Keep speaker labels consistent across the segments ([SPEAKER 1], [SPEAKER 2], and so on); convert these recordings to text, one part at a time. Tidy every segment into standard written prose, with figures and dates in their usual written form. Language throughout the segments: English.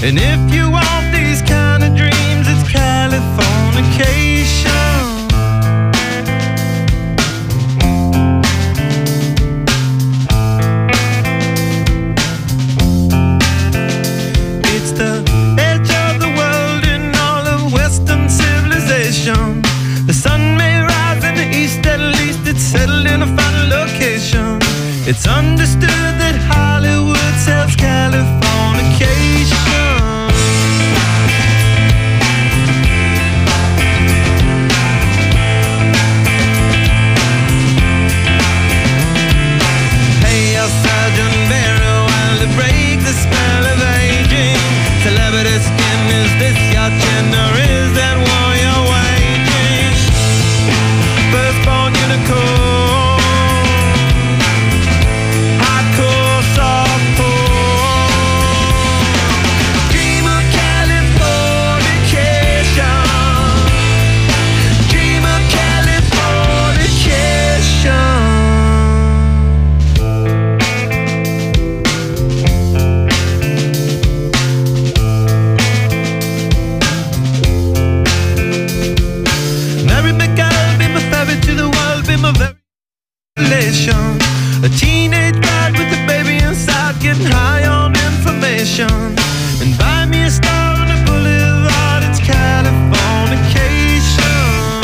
[SPEAKER 1] And if you want these kind of dreams, it's Californication. It's the edge of the world in all of Western civilization. The sun may rise in the east, at least it's settled in a final location. It's understood that Hollywood sells Californication. Hey, your Sergeant Barrow, while to break the spell of aging. Celebrity skin, is this your chin or is that war you're waging? Firstborn unicorn. A teenage bride with a baby inside, getting high on information. And buy me a star on a boulevard, it's Californication.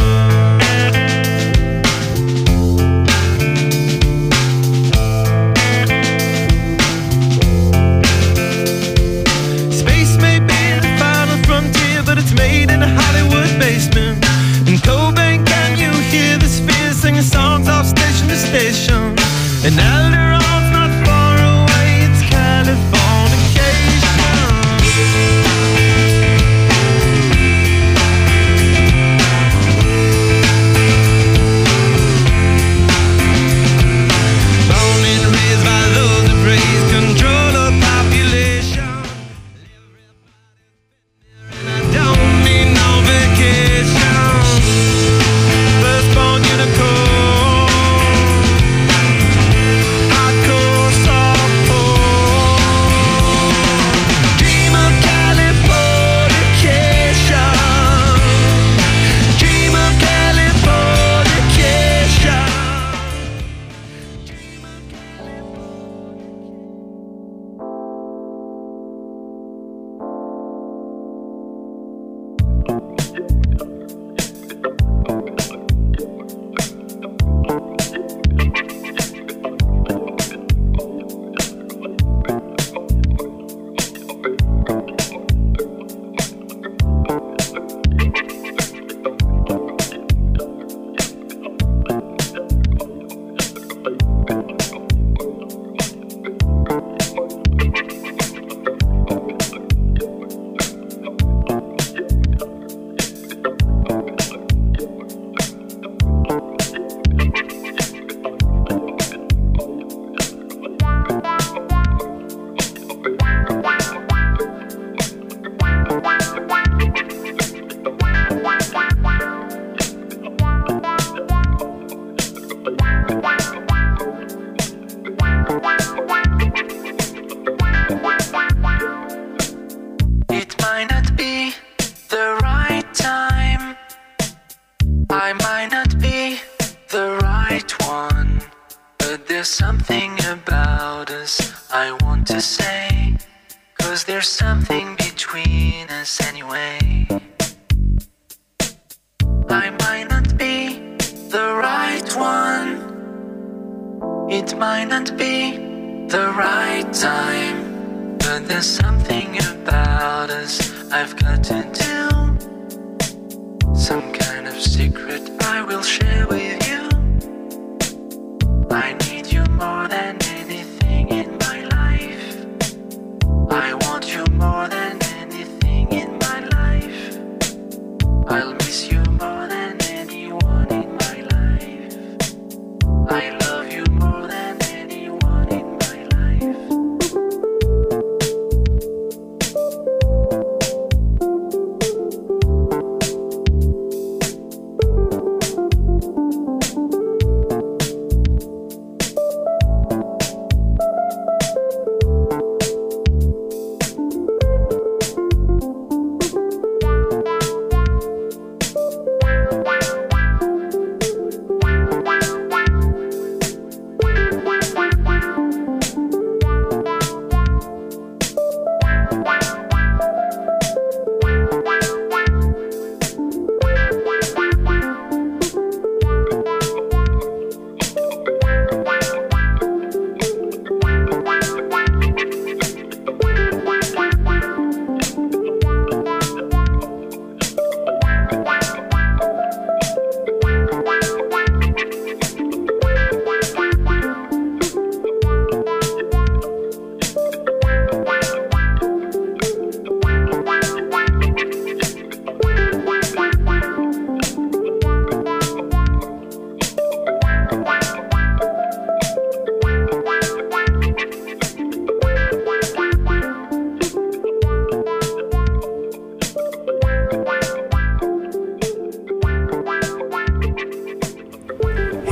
[SPEAKER 1] Space may be the final frontier, but it's made in a Hollywood basement. In Cobain, can you hear the spheres singing songs off station to station? And Alderon's not far away, it's Californication. Born and raised by those that praise control of population. And I don't need no vacation. Firstborn unicorn.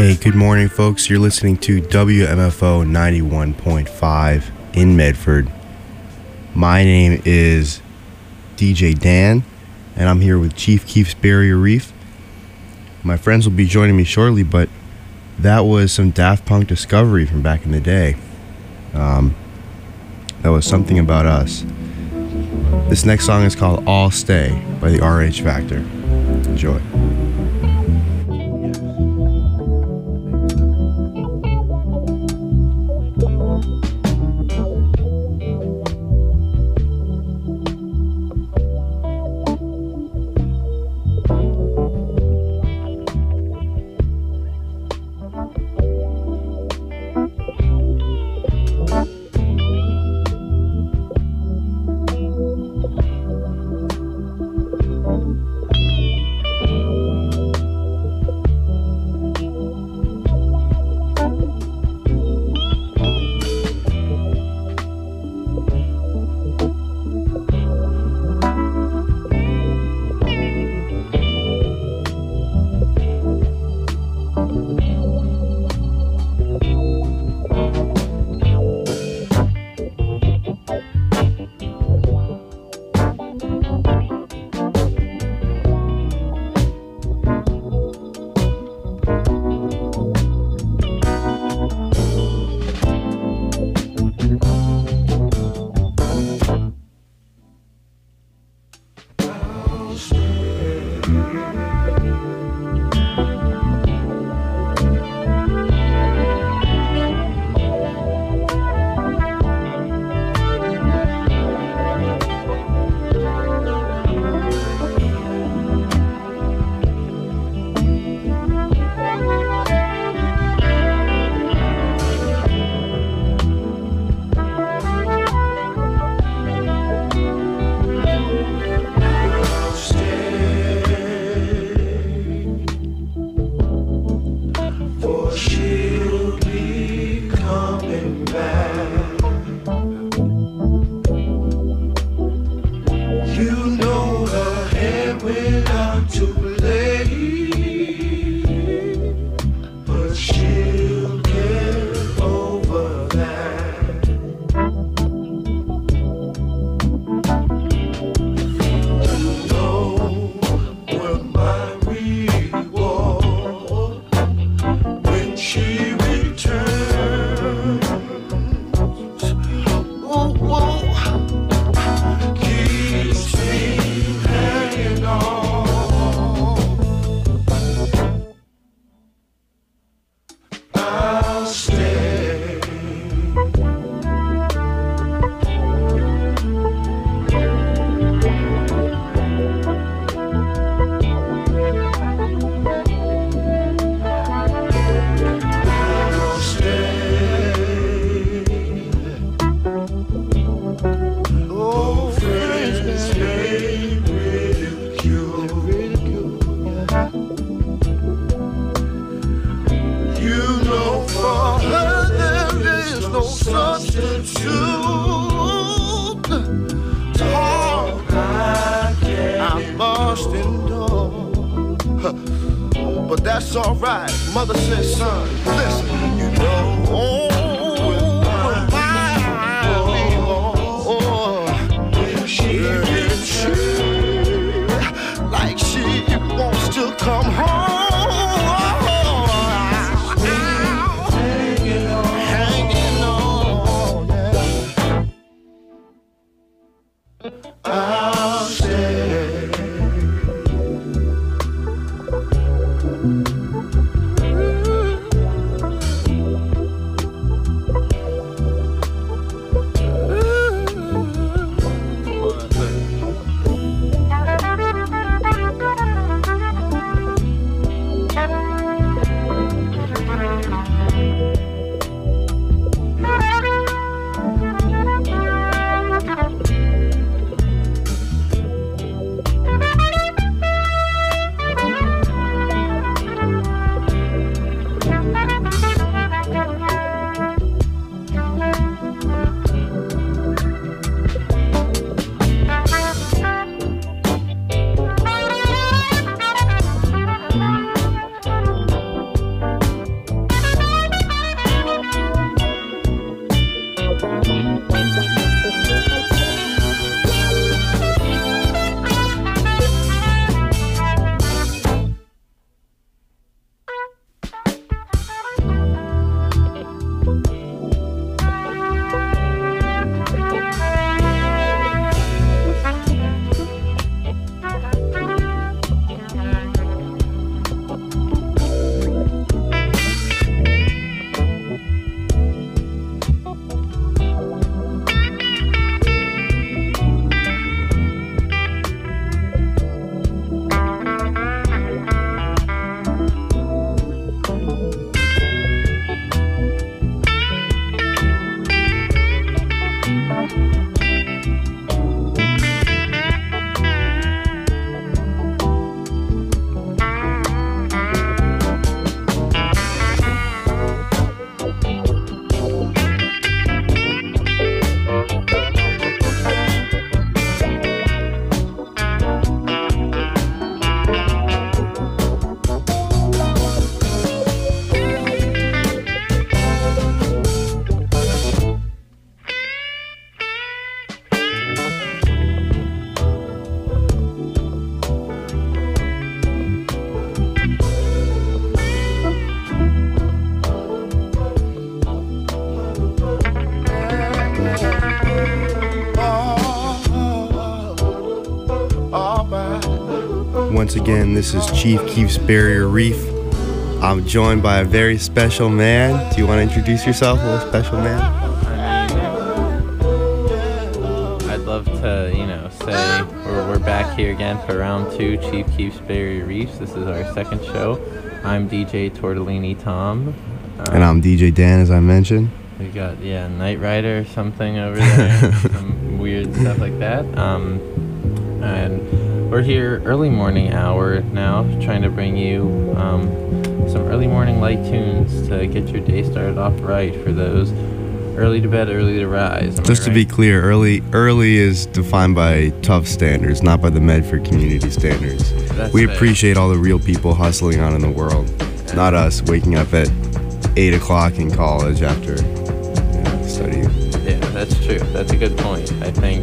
[SPEAKER 2] Hey, good morning, folks. You're listening to WMFO 91.5 in Medford. My name is DJ Dan, and I'm here with Chief Keef's Barrier Reef. My friends will be joining me shortly, but that was some Daft Punk Discovery from back in the day. That was Something About Us. This next song is called All Stay by the RH Factor. Enjoy. Once again, this is Chief Keeps Barrier Reef. I'm joined by a very special man. Do you want to introduce yourself, little special man?
[SPEAKER 3] I'd love to, say we're back here again for round 2, Chief Keeps Barrier Reefs. This is our second show. I'm DJ Tortellini Tom.
[SPEAKER 2] And I'm DJ Dan, as I mentioned.
[SPEAKER 3] We got, Night Rider or something over there. Some weird stuff like that. And we're here early morning hour now, trying to bring you some early morning light tunes to get your day started off right for those early to bed, early to rise.
[SPEAKER 2] Just to be clear, early is defined by tough standards, not by the Medford community standards. We appreciate all the real people hustling out in the world, not us waking up at 8 o'clock in college after studying.
[SPEAKER 3] Yeah, that's true. That's a good point. I think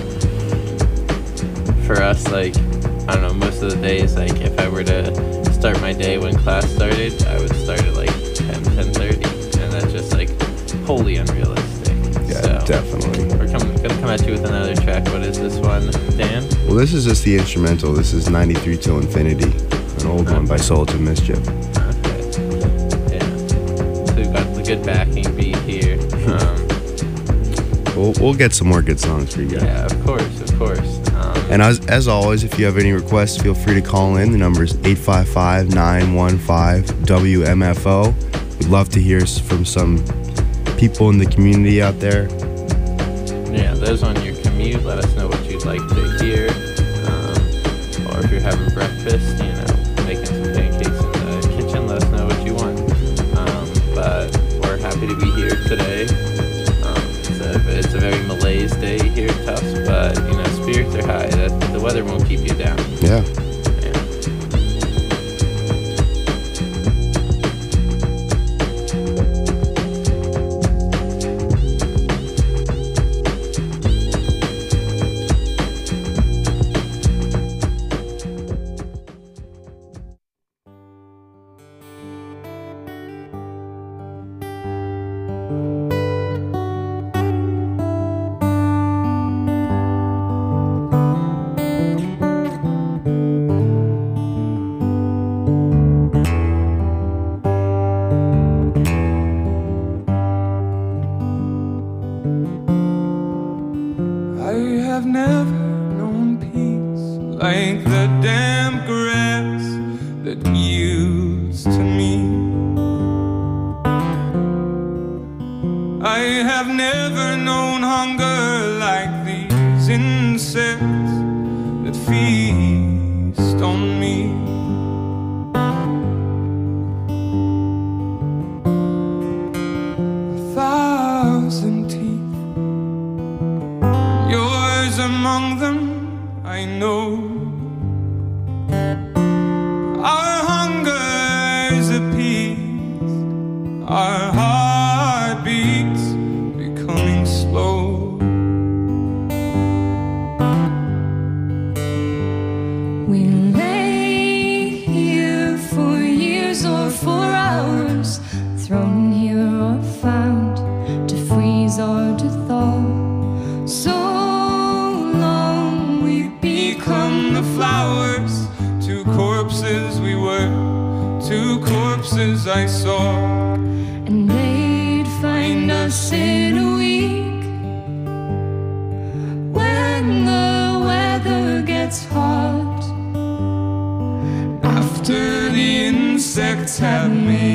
[SPEAKER 3] for us, most of the days, if I were to start my day when class started, I would start at 10:30, and that's just wholly unrealistic.
[SPEAKER 2] Yeah,
[SPEAKER 3] so
[SPEAKER 2] definitely.
[SPEAKER 3] We're gonna come at you with another track. What is this one, Dan?
[SPEAKER 2] Well, this is just the instrumental. This is 93 Till Infinity, an old one by Soul to Mischief.
[SPEAKER 3] Okay. Yeah. So we've got the good backing beat here.
[SPEAKER 2] We'll get some more good songs for you guys.
[SPEAKER 3] Yeah, of course.
[SPEAKER 2] And as always, if you have any requests, feel free to call in. The number is 855-915-WMFO. We'd love to hear from some people in the community out there.
[SPEAKER 3] Yeah, those on your commute, let us know what you'd like to hear. Or if you're having breakfast, making some pancakes in the kitchen, let us know what you want. But we're happy to be here today. It's a very malaise day here at Tufts, but spirits are high. The weather won't keep you down.
[SPEAKER 2] Yeah.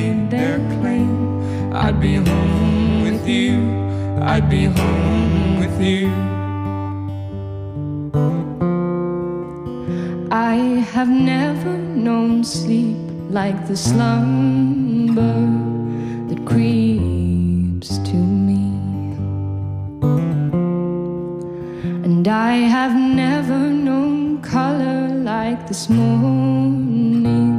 [SPEAKER 1] I'd be home with you. I have never known sleep like the slumber that creeps to me, and I have never known color like this morning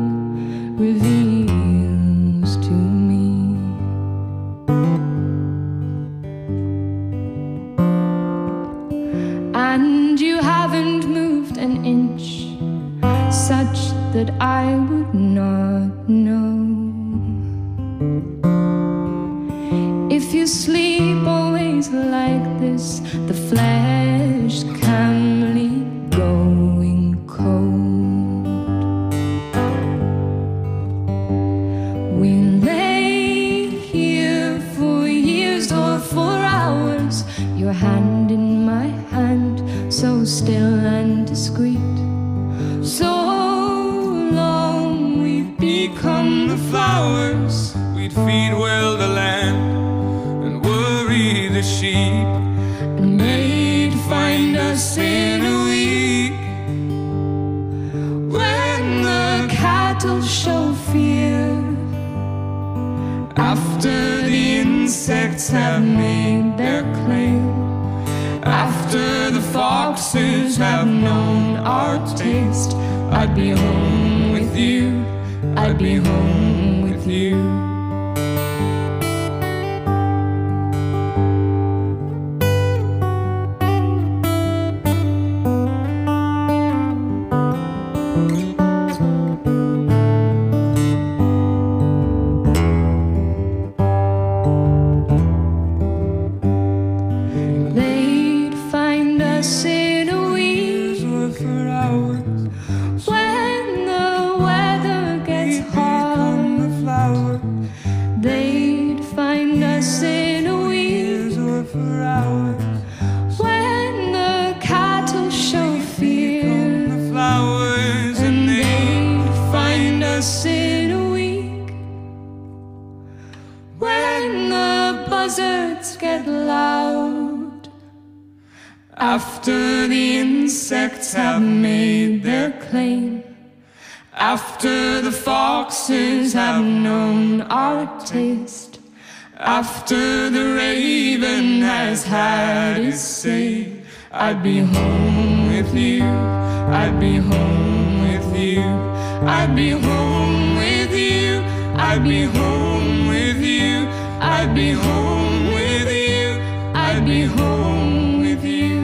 [SPEAKER 1] reveals to me. And you haven't moved an inch such that I would not know. If you sleep always like this, the flesh can leave going cold. We lay here for years or for hours, your hand in my hand, so still and discreet. So long we've become the flowers, we'd feed well the land and worry the sheep, and they'd find us in a week when the cattle show fear, after the insects have made their claim, after the foxes have known our taste. I'd be home with you, I'd be home with you. They'd find us in a week or for hours when the weather gets hard. They'd find us in a week or for hours when the cattle show fear, and they'd find us in a week when the buzzards get loud, after the insects have made their claim, after the foxes have known our taste, after the raven has had his say. I'd be home with you, I'd be home with you, I'd be home with you, I'd be home with you, I'd be home with you, I'd be home with you.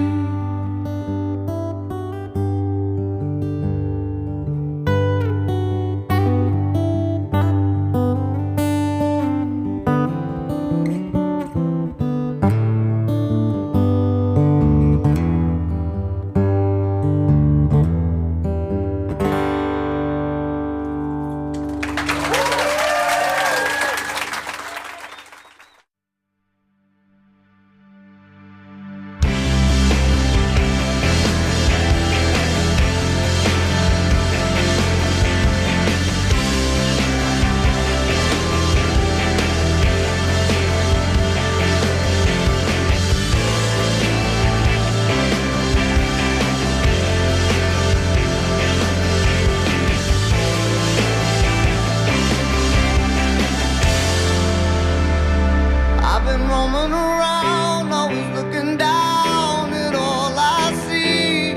[SPEAKER 4] Roaming around, always looking down at all I see.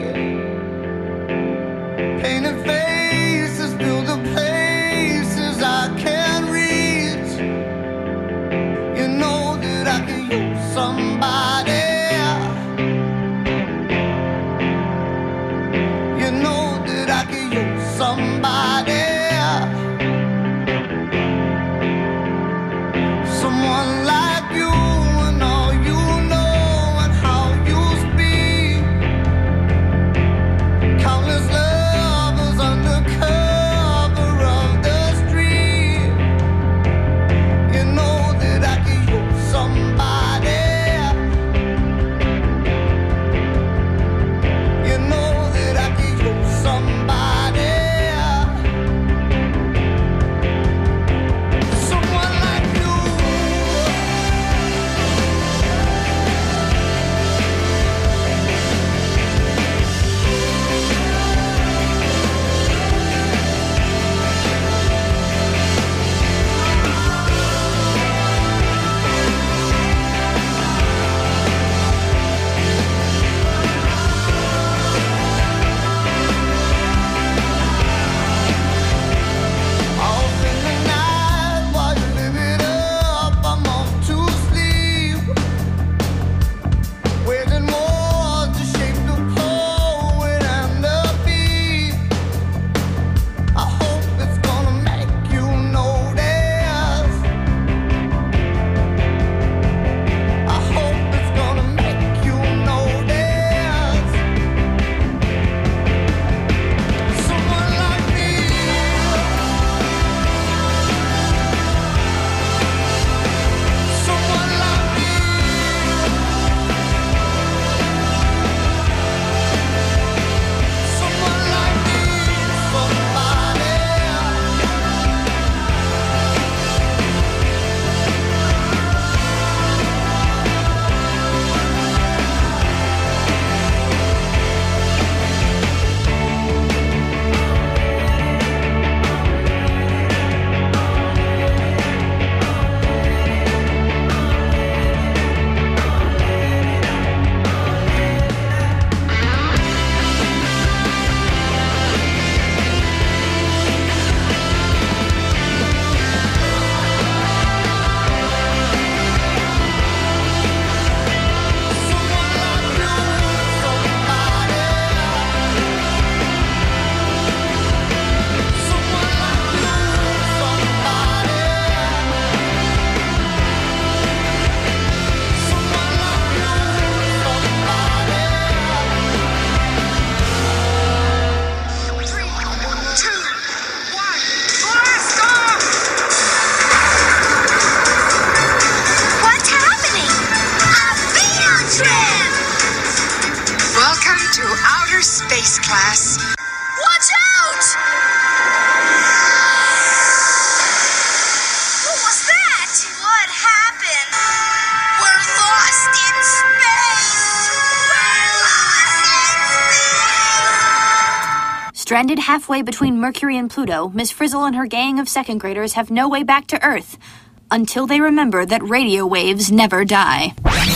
[SPEAKER 4] Painted faces fill the places I can't reach. You know that I could use somebody. You know that I could use somebody. Someone like you. Somebody
[SPEAKER 5] outer space class. Watch out! What was that? What happened? We're lost in space! We're lost in space!
[SPEAKER 6] Stranded halfway between Mercury and Pluto, Miss Frizzle and her gang of second graders have no way back to Earth until they remember that radio waves never die.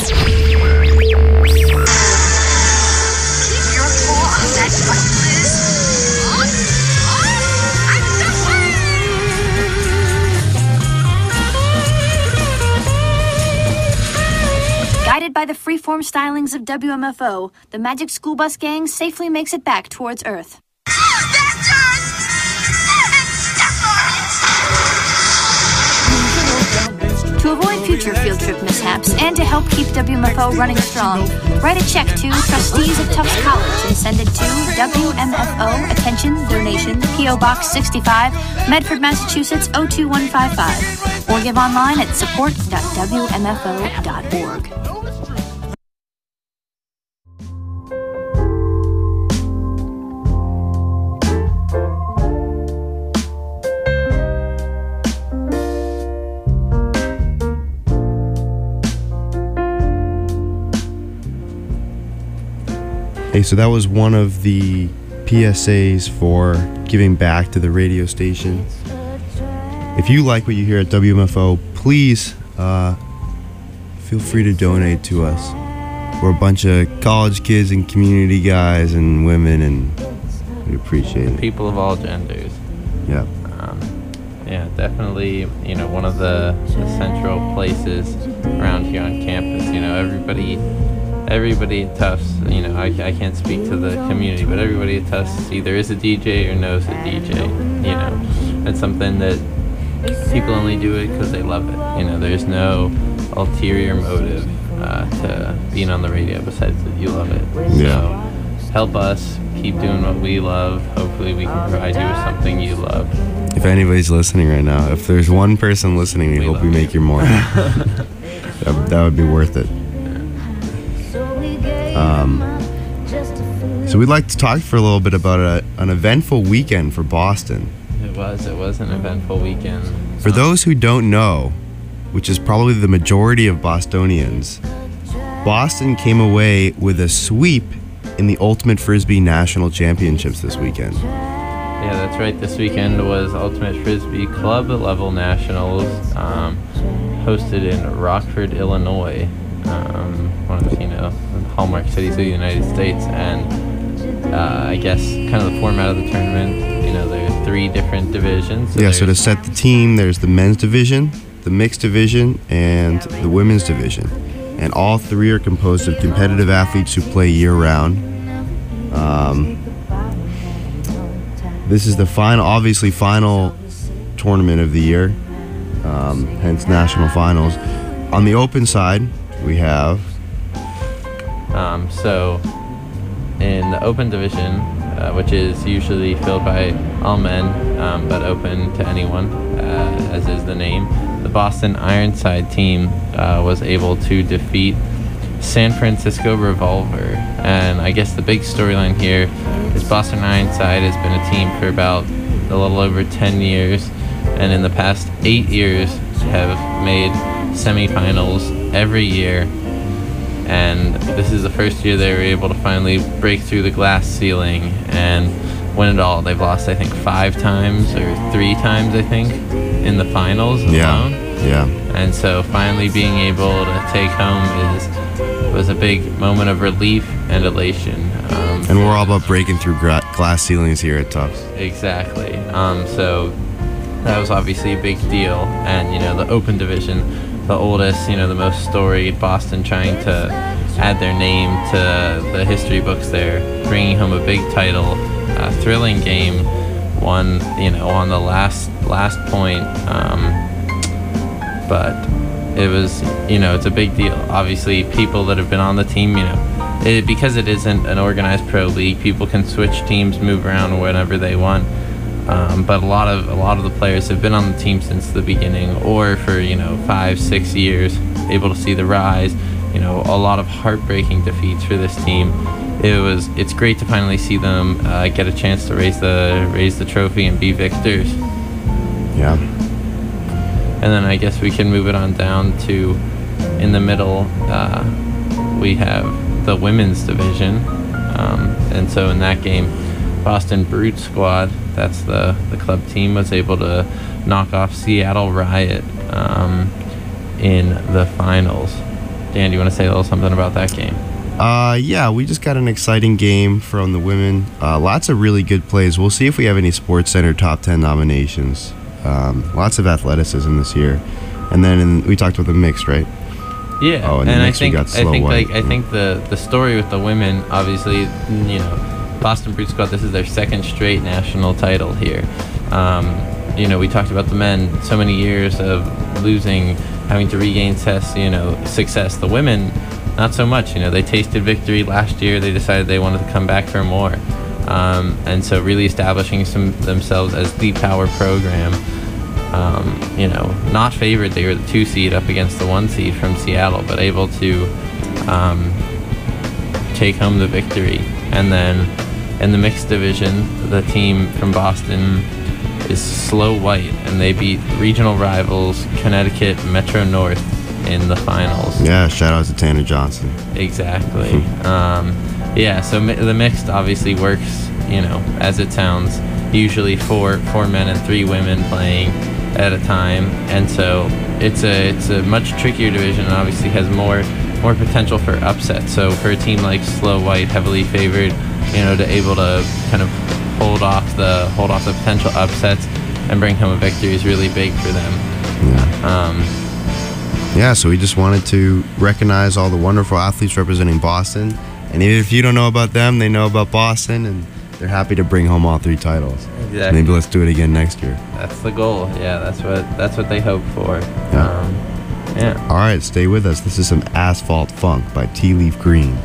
[SPEAKER 6] Guided by the freeform stylings of WMFO, the Magic School Bus Gang safely makes it back towards Earth. To avoid future field trip mishaps and to help keep WMFO running strong, write a check to Trustees of Tufts College and send it to WMFO, attention, donation, P.O. Box 65, Medford, Massachusetts 02155, or give online at support.wmfo.org.
[SPEAKER 2] Hey, so that was one of the PSAs for giving back to the radio station. If you like what you hear at WMFO, please feel free to donate to us. We're a bunch of college kids and community guys and women, and we appreciate it.
[SPEAKER 3] People of all genders.
[SPEAKER 2] Yeah.
[SPEAKER 3] Yeah, definitely, one of the central places around here on campus. Everybody at Tufts, I can't speak to the community, but everybody at Tufts either is a DJ or knows a DJ. It's something that people only do it because they love it. There's no ulterior motive to being on the radio besides that you love it.
[SPEAKER 2] Yeah.
[SPEAKER 3] So help us keep doing what we love. Hopefully we can provide you with something you love.
[SPEAKER 2] If anybody's listening right now, if there's one person listening, we hope we make your morning. that would be worth it. So we'd like to talk for a little bit about an eventful weekend for Boston.
[SPEAKER 3] It was an eventful weekend.
[SPEAKER 2] For those who don't know, which is probably the majority of Bostonians, Boston came away with a sweep in the Ultimate Frisbee National Championships this weekend.
[SPEAKER 3] Yeah, that's right. This weekend was Ultimate Frisbee Club Level Nationals, hosted in Rockford, Illinois. One of the hallmark cities of the United States, and I guess kind of the format of the tournament, there are 3 different divisions.
[SPEAKER 2] So to set the team, there's the men's division, the mixed division, and the women's division, and all 3 are composed of competitive athletes who play year-round. This is the final tournament of the year, hence national finals. On the open side, we have
[SPEAKER 3] so in the open division, which is usually filled by all men, but open to anyone, as is the name, the Boston Ironside team was able to defeat San Francisco Revolver. And I guess the big storyline here is Boston Ironside has been a team for about a little over 10 years, and in the past 8 years have made semifinals every year. And this is the first year they were able to finally break through the glass ceiling and win it all. They've lost, I think, 5 times or 3 times, I think, in the finals alone.
[SPEAKER 2] Yeah.
[SPEAKER 3] And so finally being able to take home was a big moment of relief and elation.
[SPEAKER 2] And we're all about breaking through glass ceilings here at Tufts.
[SPEAKER 3] Exactly. So that was obviously a big deal. And, the open division, the oldest, the most storied, Boston trying to add their name to the history books there, bringing home a big title, a thrilling game, won, on the last point. But it was, it's a big deal. Obviously, people that have been on the team, because it isn't an organized pro league, people can switch teams, move around whenever they want. But a lot of the players have been on the team since the beginning, or for 5-6 years, able to see the rise a lot of heartbreaking defeats for this team. It's great to finally see them get a chance to raise the trophy and be victors.
[SPEAKER 2] Yeah.
[SPEAKER 3] And then I guess we can move it on down to, in the middle, we have the women's division. And so in that game, Boston Brute Squad, that's the club team, was able to knock off Seattle Riot in the finals. Dan, do you want to say a little something about that game?
[SPEAKER 2] Yeah, we just got an exciting game from the women. Lots of really good plays. We'll see if we have any Sports Center top 10 nominations. Lots of athleticism this year. And then we talked about the mixed, right?
[SPEAKER 3] Yeah.
[SPEAKER 2] Oh, and
[SPEAKER 3] I
[SPEAKER 2] next we
[SPEAKER 3] think
[SPEAKER 2] got Slow White.
[SPEAKER 3] I think the story with the women, obviously, Boston Brute Squad, this is their second straight national title here. We talked about the men, so many years of losing, having to regain success. The women, not so much. They tasted victory last year. They decided they wanted to come back for more. And so really establishing themselves as the power program. Not favored. They were the 2 seed up against the 1 seed from Seattle, but able to take home the victory. And then in the mixed division, the team from Boston is Slow White, and they beat regional rivals Connecticut Metro North in the finals.
[SPEAKER 2] Yeah, shout out to Tanner Johnson.
[SPEAKER 3] Exactly. So the mixed obviously works, as it sounds, usually four men and 3 women playing at a time, and so it's a much trickier division, and obviously has more potential for upset. So for a team like Slow White, heavily favored, to able to kind of hold off the potential upsets and bring home a victory is really big for them.
[SPEAKER 2] So we just wanted to recognize all the wonderful athletes representing Boston, and even if you don't know about them, they know about Boston, and they're happy to bring home all 3 titles.
[SPEAKER 3] Exactly.
[SPEAKER 2] Maybe let's do it again next year.
[SPEAKER 3] That's the goal. Yeah, that's what they hope for.
[SPEAKER 2] Yeah. All right, stay with us. This is some Asphalt Funk by Tea Leaf Green.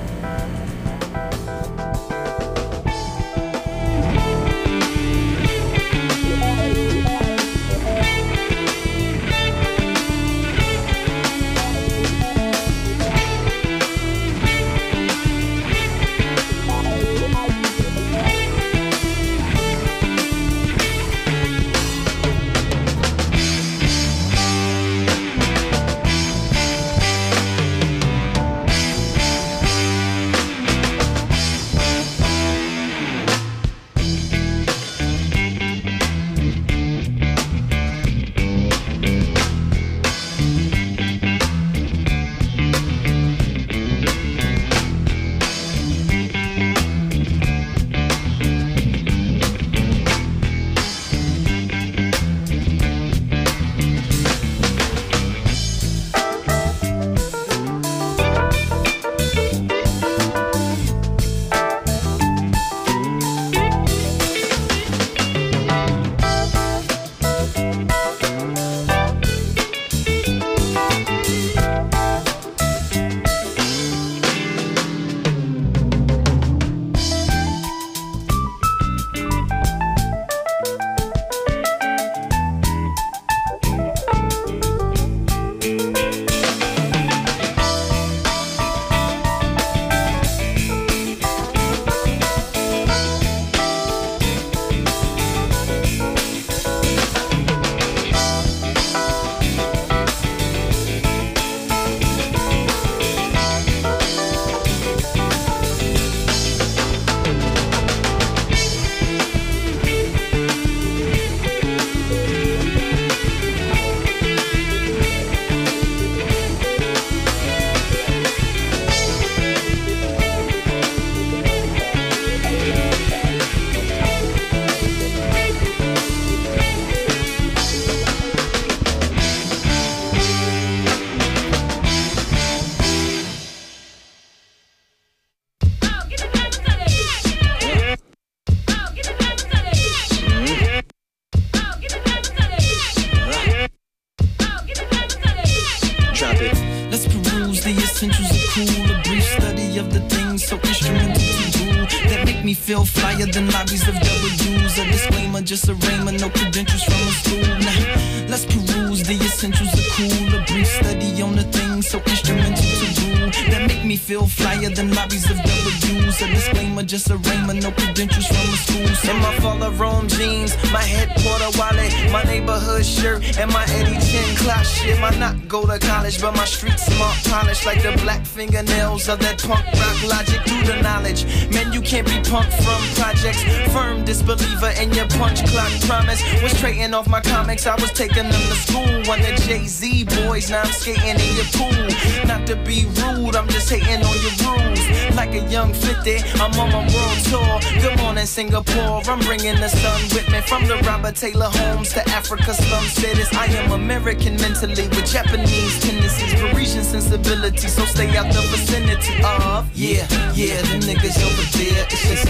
[SPEAKER 7] me feel flyer than lobbies of W's. A disclaimer, just a rhema, no credentials from a school. Now, let's peruse the essentials of cool. A brief study on the things so instrumental to rule that make me feel flyer than lobbies of W's. A disclaimer, just a rhema, no credentials from a school. So in my Follow Rome jeans, my headquarter wallet, my neighborhood shirt, and my Eddie Chin clock shit. My not go to college, but my street smart polish like the black fingernails of that punk rock logic through the knowledge. Man, you can't be punk from projects. Firm disbeliever in your punch clock promise. Was trading off my comics, I was taking them to school. One of Jay-Z boys, now I'm skating in your pool. Not to be rude, I'm just hating on your rules. Like a young 50, I'm on my world tour. Good morning, Singapore. I'm bringing the sun with me. From the Robert Taylor homes to Africa slum cities. I am American mentally with Japanese tendencies, Parisian sensibility. So stay out the vicinity of them niggas over there. It's just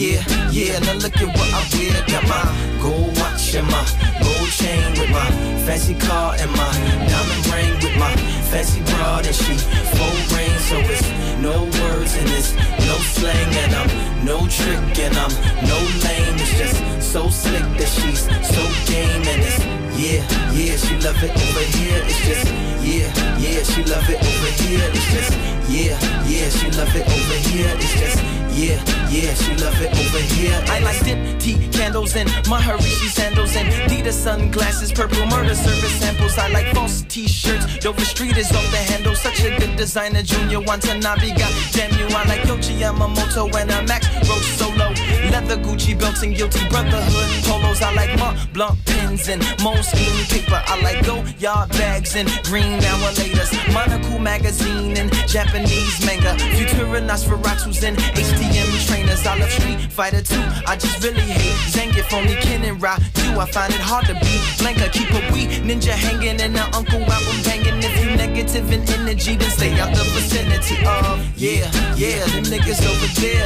[SPEAKER 7] now look at what I wear. Got my gold watch and my gold chain with my fancy car and my diamond ring with my fancy broad, and she full rain. So it's no words and it's no slang, and I'm no trick and I'm no lame. It's just so slick that she's so game, and it's she love it over here. It's just she love it over here. It's just she love it over here. It's just she love it over here. I like dip tea candles and Maharishi sandals and Dita sunglasses, purple murder service samples. I like false t-shirts, Dover Street is off the handle. Such a good designer, Junior Watanabe. God damn you, I like Yoichi Yamamoto and a Max Roach solo. Leather Gucci belts and guilty brotherhood polos. I like Mont Blanc pens and Moleskine paper. I like Goyard bags and green Now-a-Laters, Monocle magazine and Japanese manga, Futura Nosferatus and HTM trainers. I love Street Fighter 2. I just really hate Zangief, only Ken and Ryu. I find it hard to be Blanca. Keep a wee ninja hanging and the uncle album banging. If you negative in energy, then stay out the vicinity of them niggas over there.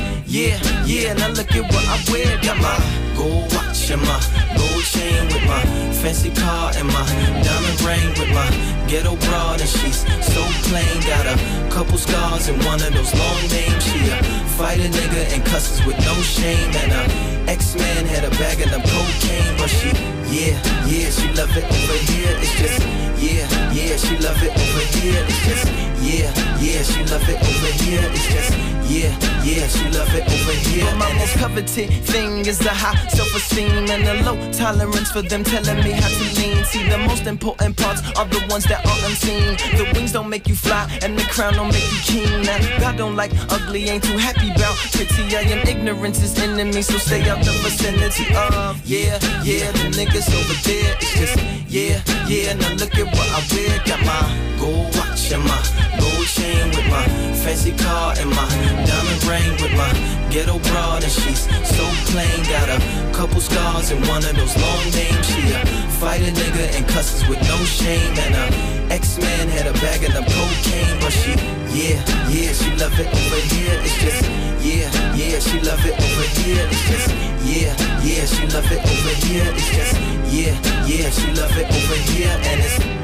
[SPEAKER 7] Now look at what I wear. Got my gold watch and my gold chain with my fancy car and my diamond ring with my ghetto broad, and she's so plain. Got a couple scars and one of those long names. She a fighter nigga and cusses with no shame, and a X-Man had a bag of them cocaine. But she she love it over here. It's just she love it over here. It's just she love it over here. It's just she love it over here. But my most coveted thing is the high self-esteem and the low tolerance for them telling me how to lean. See, the most important parts are the ones that are unseen. The wings don't make you fly and the crown don't make you keen. Now, God don't like ugly, ain't too happy about pretty. I am ignorance is enemy, so stay out the vicinity of the niggas over there. It's just now look at what I wear. Got my gold watch and my gold chain with my fancy car and my diamond ring with my ghetto broad, and she's so plain. Got a couple scars and one of those long names. She a fighter nigga and cusses with no shame, and a X-Man had a bag of them cocaine. But she she love it over here. It's just she love it over here. It's just she love it over here. It's just she love it over here, and it's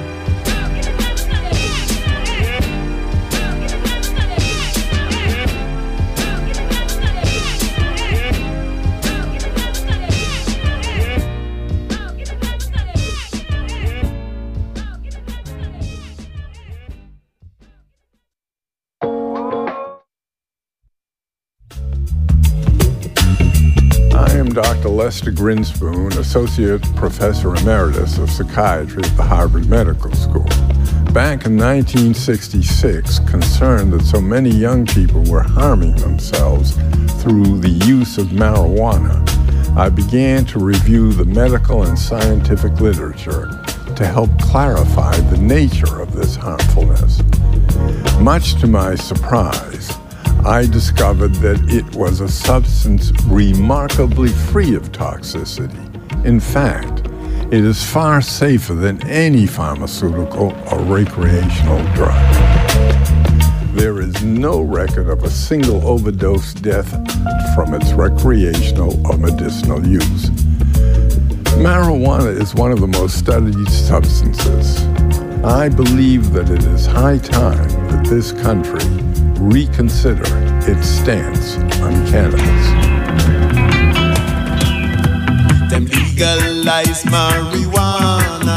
[SPEAKER 8] Dr. Lester Grinspoon, Associate Professor Emeritus of Psychiatry at the Harvard Medical School. Back in 1966, concerned that so many young people were harming themselves through the use of marijuana, I began to review the medical and scientific literature to help clarify the nature of this harmfulness. Much to my surprise, I discovered that it was a substance remarkably free of toxicity. In fact, it is far safer than any pharmaceutical or recreational drug. There is no record of a single overdose death from its recreational or medicinal use. Marijuana is one of the most studied substances. I believe that it is high time that this country reconsider its stance on cannabis.
[SPEAKER 9] Them legalize marijuana.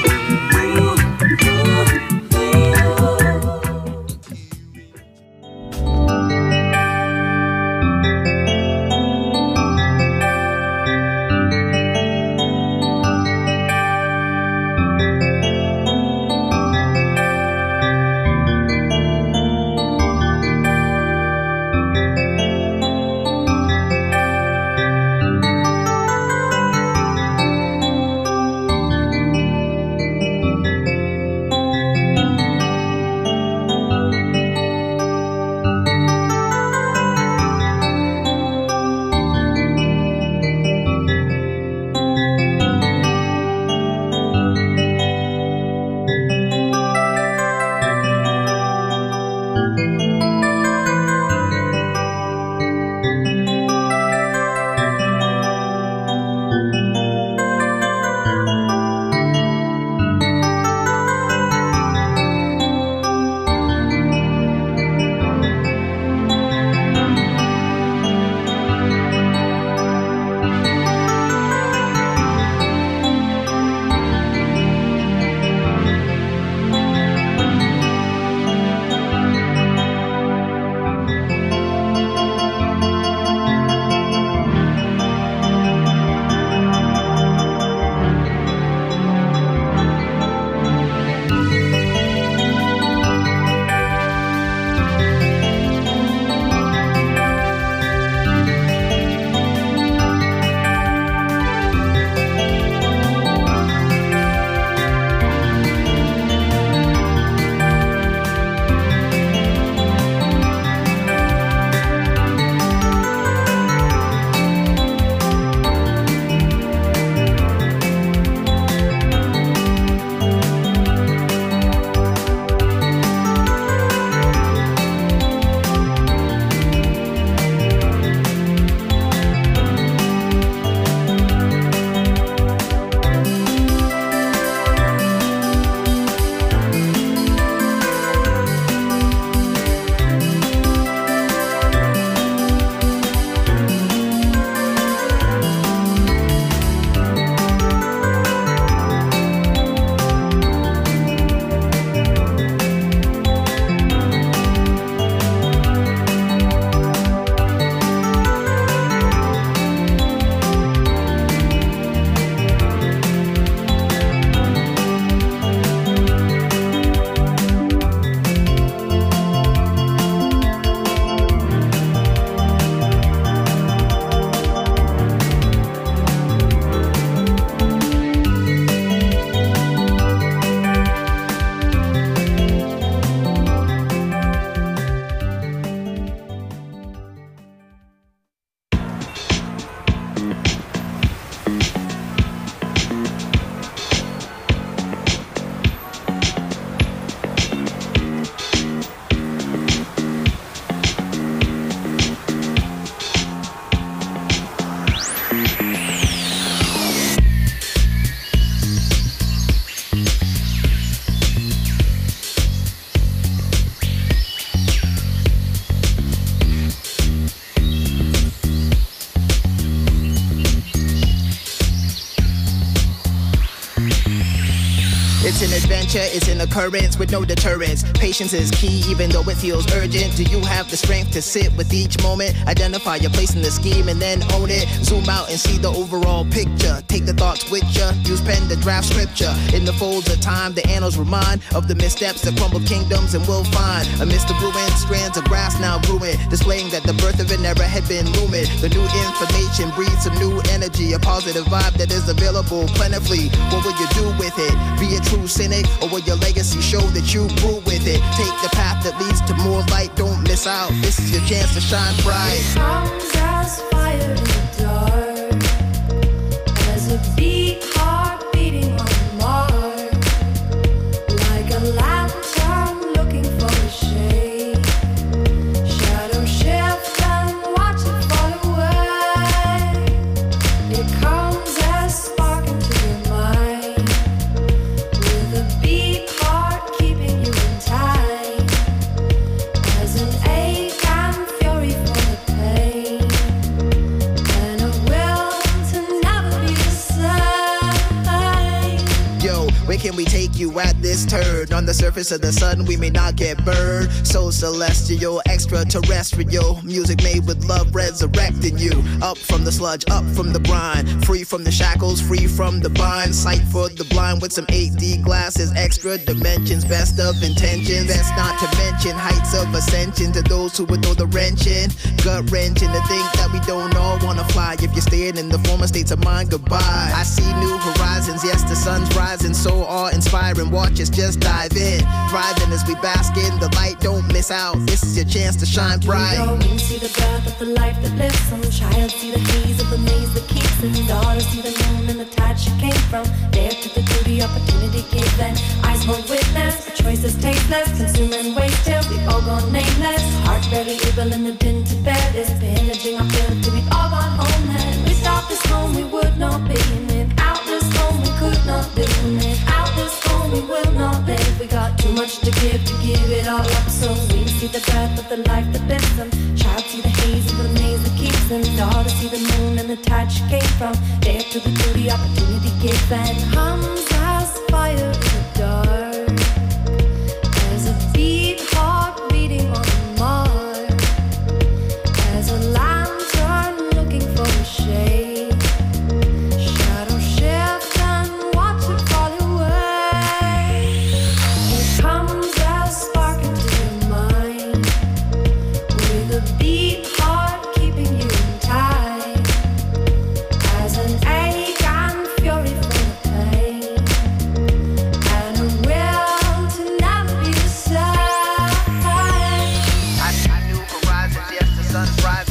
[SPEAKER 10] It's an adventure, it's an occurrence with no deterrence. Patience is key even though it feels urgent. Do you have the strength to sit with each moment? Identify your place in the scheme and then own it. Zoom out and see the overall picture. Take the thoughts with ya, use pen to draft scripture. In the folds of time, the annals remind of the missteps that crumbled kingdoms, and we'll find amidst the ruins, strands of grass now growing, displaying that the birth of an era had been looming. The new information breeds some new energy, a positive vibe that is available plentifully. What will you do with it? Be a true cynic, or will your legacy show that you grew with it? Take the path that leads to more light, don't miss out. This is your chance to shine bright.
[SPEAKER 11] It comes as fire in the dark, as a beat heart beating on the mark, like a lantern looking for a shade. Shadow shift and watch it fall away. It comes as spark into your mind, with a beat heart keeping you in time, as an ache and fury.
[SPEAKER 10] can we take you at this turn? On the surface of the sun, we may not get burned. So celestial, extraterrestrial. Music made with love, resurrecting you. Up from the sludge, up from the brine. Free from the shackles, free from the bind. Sight for the blind with some 8D glasses. Extra dimensions, best of intentions. That's not to mention heights of ascension to those who would throw the wrench in. Gut wrenching to think that we don't all wanna fly. If you're staying in the former states of mind, goodbye. I see new horizons, yes, the sun's rising. So awe-inspiring, watch us just dive in. Thriving as we bask in the light, don't miss out. This is your chance to shine bright.
[SPEAKER 11] You see the breath of the life that lives. Some child see the haze of the maze that keeps his daughter see the moon and the tide she came from. There to the duty, opportunity given. Eyes won't witness, the choice is tasteless. Consuming waste till we all gone nameless. Heart very evil in the din to bed is pillaging our field till we all gone homeless. We start this home, we would not be in it. Out this home, we could not do it. Out this home, we will not live. We got too much to give it all up. So we see the breath of the life that lives them. Child see the haze of the maze that keeps them. Daughter see the moon and the tide she came from. There to the duty, opportunity given. Hums as fire in the dark. As a beat, heart beating on a mark. As a lantern looking for a shade. Shadow shift and watch it fall away. It comes as spark into your mind. With a beat, heart keeping you tight. As an ache and fury from the pain. And a will to never be the same.
[SPEAKER 10] I see new horizons, yes, the sun's rise.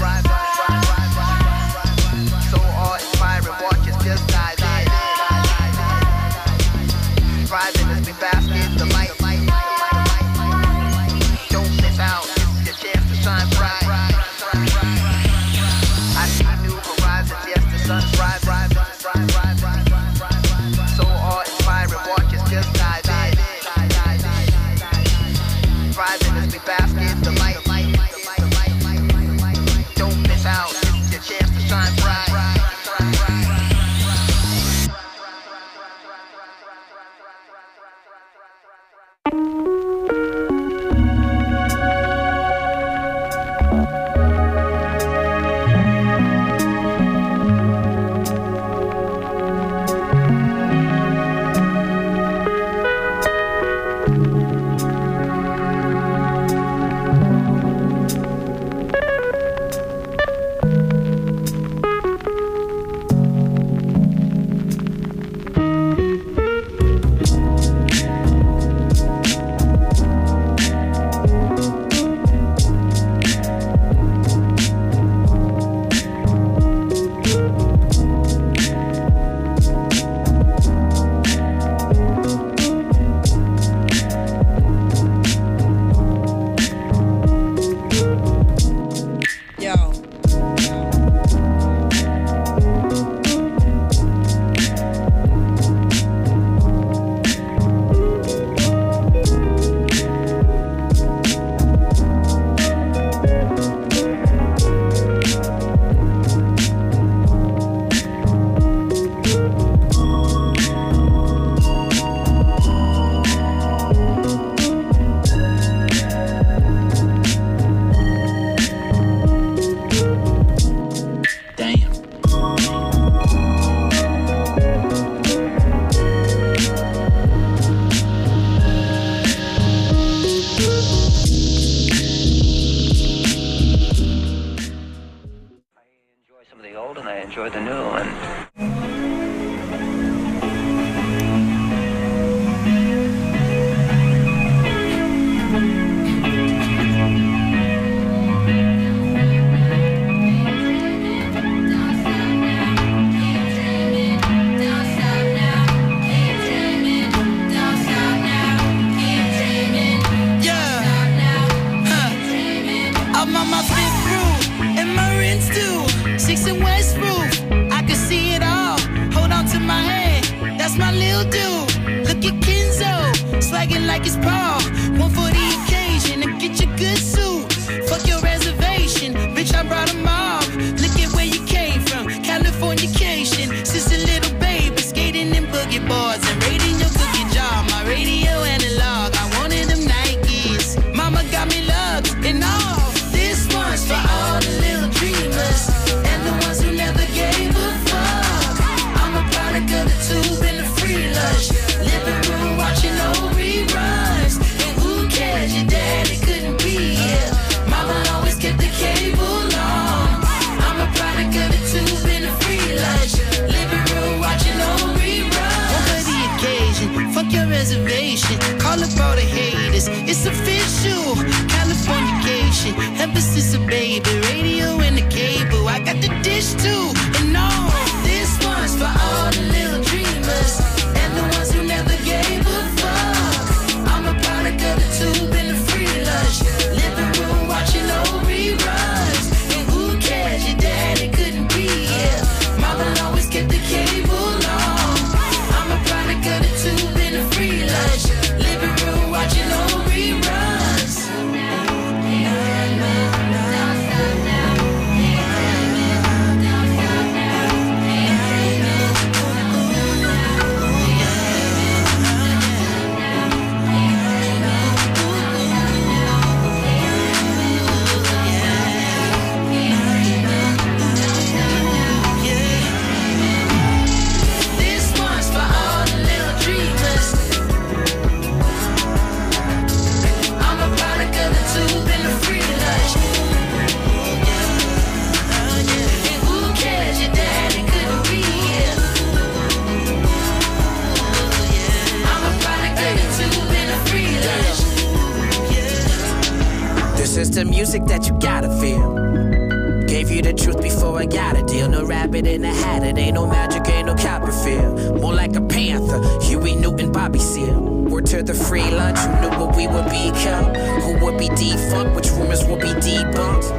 [SPEAKER 10] So awe-inspiring, watch us just dive in. Thriving as we bask in the light. Don't miss out, this is your chance to shine bright. I see new horizons, yes, the sun's rise. So awe-inspiring, watch us just dive in. Thriving as we bask in the light. Don't miss out, this is your chance to shine bright.
[SPEAKER 12] enjoy the new one.
[SPEAKER 7] Like it's Paul, one for the occasion, and get your good suit. Fuck your reservation, bitch, I brought them all. Look at where you came from, Californication. Since a little baby, skating in boogie boards and raiding your cookie jar. reservation. Call up all the haters. It's official. Californication. Emphasis of baby. Radio and the cable. I got the dish too. And no, this one's for all the little dreamers and the ones who never gave a fuck. I'm a product of the tube and the free lunch. Living room watching old reruns. And who cares? Your daddy couldn't be here. Mama always kept the cable on. I'm a product of the tube and the free lunch. Living room watching old reruns. This one's for all the little dreamers. I'm a product of the tube and the free lunch. And who cares? Your daddy couldn't be here. I'm a product of the tube and the free lunch.
[SPEAKER 13] This is the music that you gotta feel. Gave you the truth before I got a deal. No rabbit in a hat, it ain't no magic, ain't no Copperfield. More like a panther, Huey Newton, Bobby Seale. Word to the free lunch, who knew what we would become? Who would be defunct, which rumors would be debunked?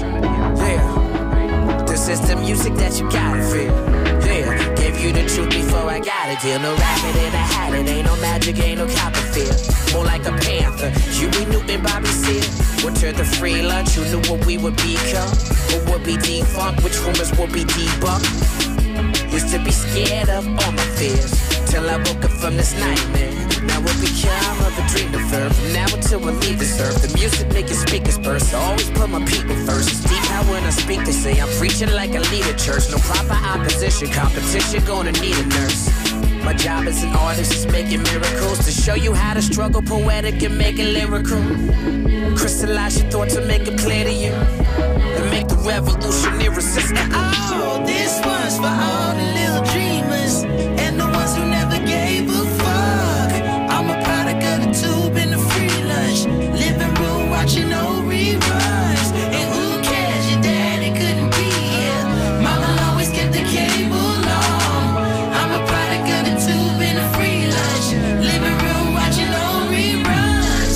[SPEAKER 13] Yeah, this is the music that you gotta feel. Yeah, gave you the truth before I got a deal. No rabbit in a hat, it ain't no magic, ain't no Copperfield. More like a panther, Huey Newton, Bobby Seale. Word to the free lunch, who knew what we would become? Who would be defunct, which rumors would be debunked? Used to be scared of all my fears, till I woke up from this nightmare. Now it become of a dream deferred. From now until I leave this earth, the music making speakers burst. I always put my people first. It's deep how when I speak they say I'm preaching like I lead a church. No proper opposition, competition gonna need a nurse. My job as an artist is making miracles to show you how to struggle poetic and make it lyrical. Crystallize your thoughts and make it clear to you, and make the revolution irresistible.
[SPEAKER 7] Oh, this one's for all the little dreamers and the ones who never gave a fuck. I'm a product of the tube and the free lunch. Living room watching old reruns. And who cares? Your daddy couldn't be here. Mama always kept the cable on. I'm a product of the tube and the free lunch. Living room watching old reruns.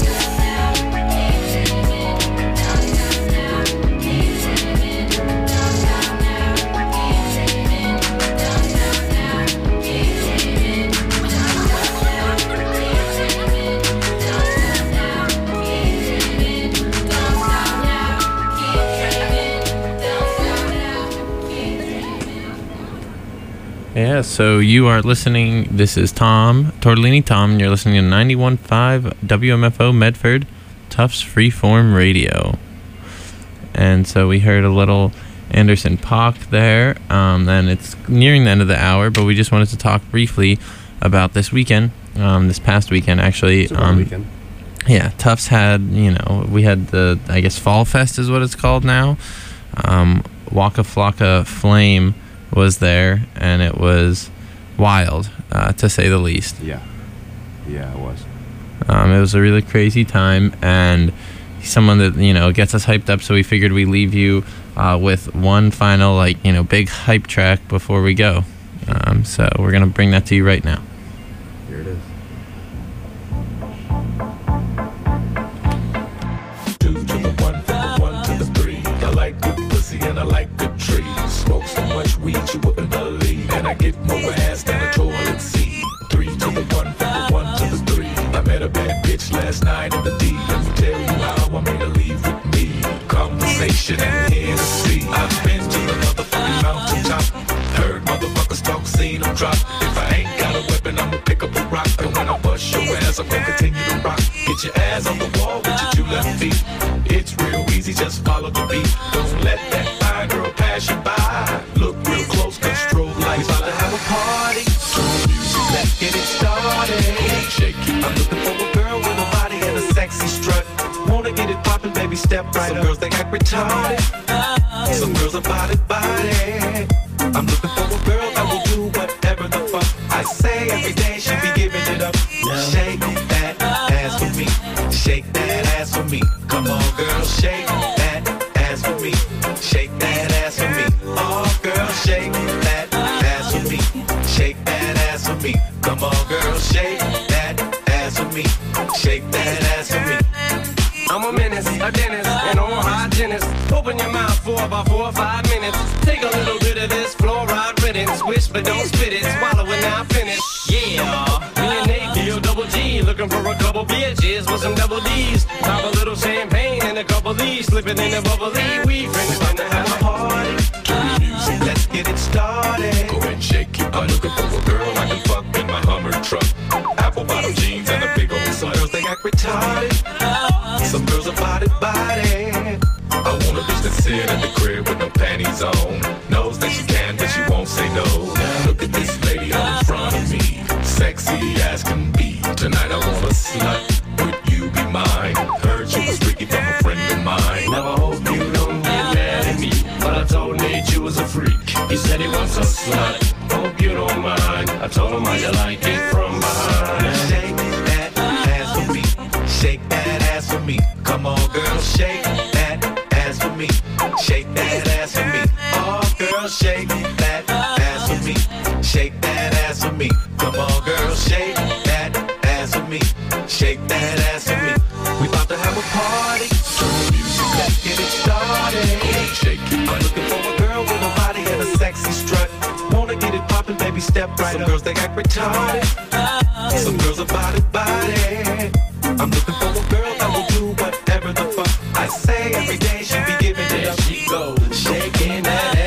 [SPEAKER 3] Yeah, so you are listening. This is Tom, Tortellini Tom, and you're listening to 91.5 WMFO Medford, Tufts Freeform Radio. And so we heard a little Anderson .Paak there, and it's nearing the end of the hour, but we just wanted to talk briefly about this weekend, this past weekend, actually.
[SPEAKER 2] It's a fun weekend.
[SPEAKER 3] Yeah, Tufts had, we had the, I guess, Fall Fest is what it's called now. Waka Flocka Flame was there, and it was wild, to say the least.
[SPEAKER 2] Yeah, it was.
[SPEAKER 3] It was a really crazy time, and someone that gets us hyped up. So we figured we'd leave you with one final big hype track before we go. So we're gonna bring that to you right now.
[SPEAKER 2] Here it is.
[SPEAKER 14] And I like good trees. Smoke so much weed you wouldn't believe. And I get more ass than a toilet seat. 3 to the 1, from the 1 to the 3. I met a bad bitch last night in the D. Let me tell you how I made her leave with me. Conversation and Hennessy. I've been to the motherfucking mountaintop. Heard motherfuckers talk, seen them drop. If I ain't got a weapon, I'ma pick up a rock. And when I bust your ass, I'm gonna continue to rock. Get your ass on the wall with your 2 left feet. It's real easy, just follow the beat. Don't let that fine girl pass you by. Look real close, cause strobe lights about to have a party. Strong music, let's get it started. Shake it. I'm looking for a girl with a body and a sexy strut. Wanna get it poppin', baby, step right up. Some girls, they act retarded. Some girls are body. I'm looking for a girl that will do whatever the fuck I say. Every day she be giving it up.
[SPEAKER 15] about 4 or 5 minutes. Take a little bit of this fluoride riddance. Swish, but don't spit it. Swallow it now, finish. Yeah, me and Nate, D-O-double-G, looking for a couple bitches with some double D's. Pop a little champagne and a couple D's, slipping in the bubbly. We friends about to have a party.
[SPEAKER 14] Turn the music,
[SPEAKER 15] let's get it started.
[SPEAKER 14] Go and shake it. I'm looking for a girl I can fuck in my Hummer truck. Apple bottom jeans and a big old
[SPEAKER 15] Some
[SPEAKER 14] slut.
[SPEAKER 15] girls, they act retarded. Some girls are body.
[SPEAKER 14] I want a bitch that sit at the crib with no panties on. Knows that she can, but she won't say no. Look at this lady up in front of me, sexy as can be. Tonight I want a slut, would you be mine? Heard you was freaky from a friend of mine.
[SPEAKER 15] Now I hope you don't get mad at me, but I told Nate you was a freak. He said he wants a slut, hope you don't mind. I told him how you like it from behind. Shake that ass for me, shake that ass for me. Come on girl, shake that ass for me, shake that ass for me. Oh girl, shake that ass for me, shake that ass for me. Come on girl, shake that ass for me, shake that ass for me. We about to have a party, let's get it started. I'm looking for a girl with a body and a sexy strut. Wanna get it poppin', baby, step right up. Some girls, they act retarded. Some girls are body. I'm looking for a girl that will do whatever the fuck I say every day.